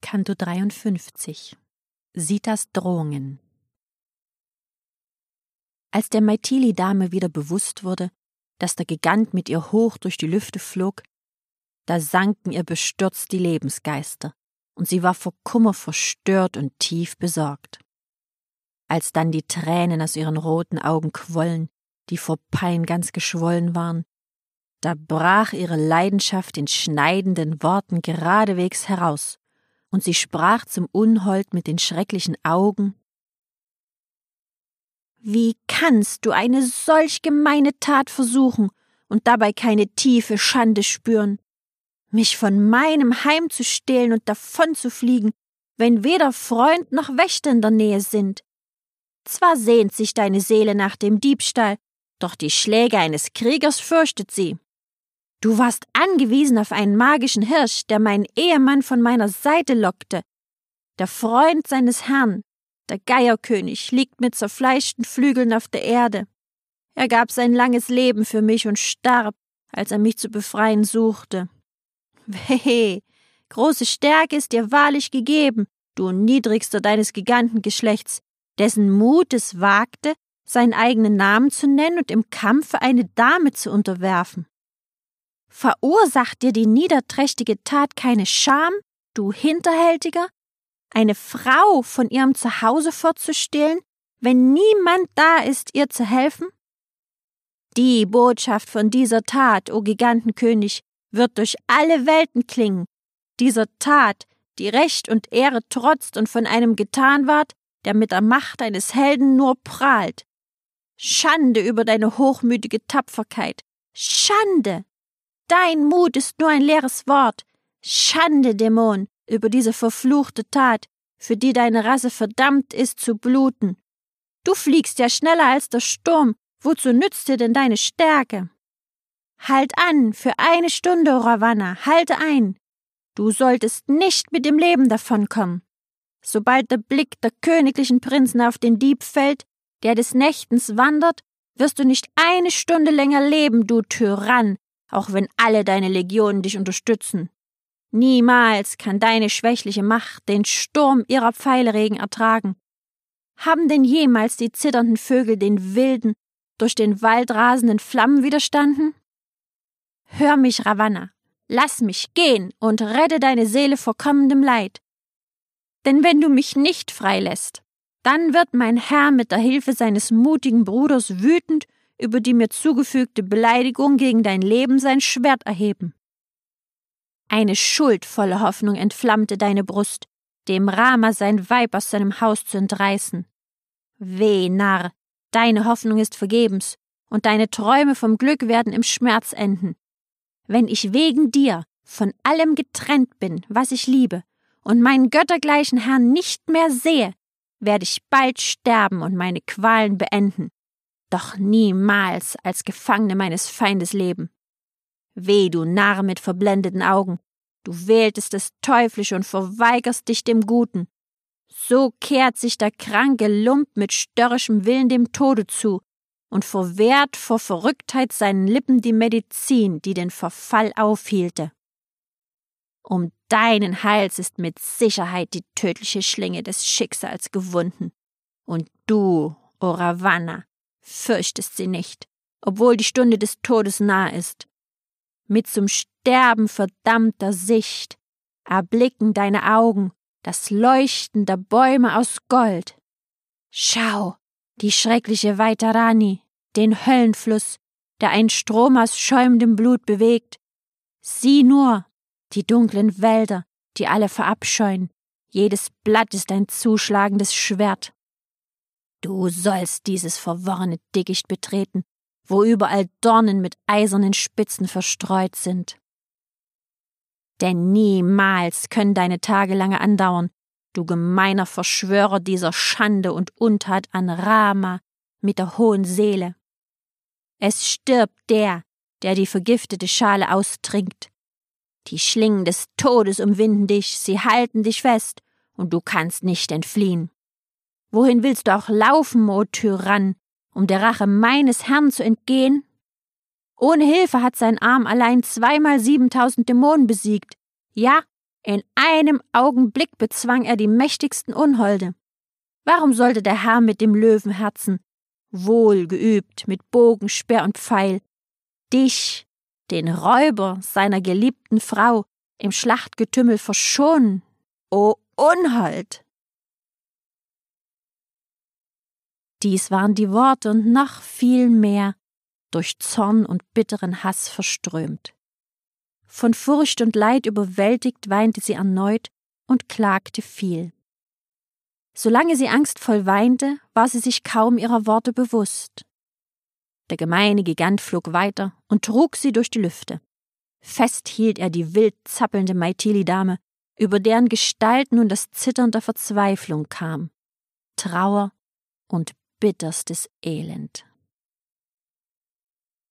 Canto 53 Sitas Drohungen. Als der Maithili-Dame wieder bewusst wurde, dass der Gigant mit ihr hoch durch die Lüfte flog, da sanken ihr bestürzt die Lebensgeister, und sie war vor Kummer verstört und tief besorgt. Als dann die Tränen aus ihren roten Augen quollen, die vor Pein ganz geschwollen waren, da brach ihre Leidenschaft in schneidenden Worten geradewegs heraus, und sie sprach zum Unhold mit den schrecklichen Augen: »Wie kannst du eine solch gemeine Tat versuchen und dabei keine tiefe Schande spüren? Mich von meinem Heim zu stehlen und davon zu fliegen, wenn weder Freund noch Wächter in der Nähe sind. Zwar sehnt sich deine Seele nach dem Diebstahl, doch die Schläge eines Kriegers fürchtet sie. Du warst angewiesen auf einen magischen Hirsch, der meinen Ehemann von meiner Seite lockte. Der Freund seines Herrn, der Geierkönig, liegt mit zerfleischten Flügeln auf der Erde. Er gab sein langes Leben für mich und starb, als er mich zu befreien suchte. Wehe, große Stärke ist dir wahrlich gegeben, du niedrigster deines Gigantengeschlechts, dessen Mut es wagte, seinen eigenen Namen zu nennen und im Kampfe eine Dame zu unterwerfen. Verursacht dir die niederträchtige Tat keine Scham, du Hinterhältiger, eine Frau von ihrem Zuhause fortzustehlen, wenn niemand da ist, ihr zu helfen? Die Botschaft von dieser Tat, o Gigantenkönig, wird durch alle Welten klingen, dieser Tat, die Recht und Ehre trotzt und von einem getan ward, der mit der Macht eines Helden nur prahlt. Schande über deine hochmütige Tapferkeit, Schande! Dein Mut ist nur ein leeres Wort. Schande, Dämon, über diese verfluchte Tat, für die deine Rasse verdammt ist zu bluten. Du fliegst ja schneller als der Sturm, wozu nützt dir denn deine Stärke? Halt an, für eine Stunde, O Ravanna, halte ein. Du solltest nicht mit dem Leben davonkommen. Sobald der Blick der königlichen Prinzen auf den Dieb fällt, der des Nächtens wandert, wirst du nicht eine Stunde länger leben, du Tyrann, auch wenn alle deine Legionen dich unterstützen. Niemals kann deine schwächliche Macht den Sturm ihrer Pfeileregen ertragen. Haben denn jemals die zitternden Vögel den wilden, durch den Wald rasenden Flammen widerstanden? Hör mich, Ravanna, lass mich gehen und rette deine Seele vor kommendem Leid. Denn wenn du mich nicht freilässt, dann wird mein Herr mit der Hilfe seines mutigen Bruders wütend über die mir zugefügte Beleidigung gegen dein Leben sein Schwert erheben. Eine schuldvolle Hoffnung entflammte deine Brust, dem Rama sein Weib aus seinem Haus zu entreißen. Weh, Narr, deine Hoffnung ist vergebens, und deine Träume vom Glück werden im Schmerz enden. Wenn ich wegen dir von allem getrennt bin, was ich liebe, und meinen göttergleichen Herrn nicht mehr sehe, werde ich bald sterben und meine Qualen beenden. Doch niemals als Gefangene meines Feindes leben. Weh, du Narr mit verblendeten Augen, du wähltest das Teuflische und verweigerst dich dem Guten. So kehrt sich der kranke Lump mit störrischem Willen dem Tode zu und verwehrt vor Verrücktheit seinen Lippen die Medizin, die den Verfall aufhielte. Um deinen Hals ist mit Sicherheit die tödliche Schlinge des Schicksals gewunden. Und du, o Ravanna, fürchtest sie nicht, obwohl die Stunde des Todes nah ist. Mit zum Sterben verdammter Sicht erblicken deine Augen das Leuchten der Bäume aus Gold. Schau, die schreckliche Vaitarani, den Höllenfluss, der einen Strom aus schäumendem Blut bewegt. Sieh nur, die dunklen Wälder, die alle verabscheuen. Jedes Blatt ist ein zuschlagendes Schwert. Du sollst dieses verworrene Dickicht betreten, wo überall Dornen mit eisernen Spitzen verstreut sind. Denn niemals können deine Tage lange andauern, du gemeiner Verschwörer dieser Schande und Untat an Rama mit der hohen Seele. Es stirbt der die vergiftete Schale austrinkt. Die Schlingen des Todes umwinden dich, sie halten dich fest, und du kannst nicht entfliehen. Wohin willst du auch laufen, o Tyrann, um der Rache meines Herrn zu entgehen? Ohne Hilfe hat sein Arm allein 2x 7.000 Dämonen besiegt. Ja, In einem Augenblick bezwang er die mächtigsten Unholde. Warum sollte der Herr mit dem Löwenherzen, wohlgeübt mit Bogen, Speer und Pfeil, dich, den Räuber seiner geliebten Frau, im Schlachtgetümmel verschonen, o Unhold? Dies waren die Worte und noch viel mehr, durch Zorn und bitteren Hass verströmt. Von Furcht und Leid überwältigt weinte sie erneut und klagte viel. Solange sie angstvoll weinte, war sie sich kaum ihrer Worte bewusst. Der gemeine Gigant flog weiter und trug sie durch die Lüfte. Fest hielt er die wild zappelnde Maithili-Dame, über deren Gestalt nun das Zittern der Verzweiflung kam. Trauer und bitterstes Elend.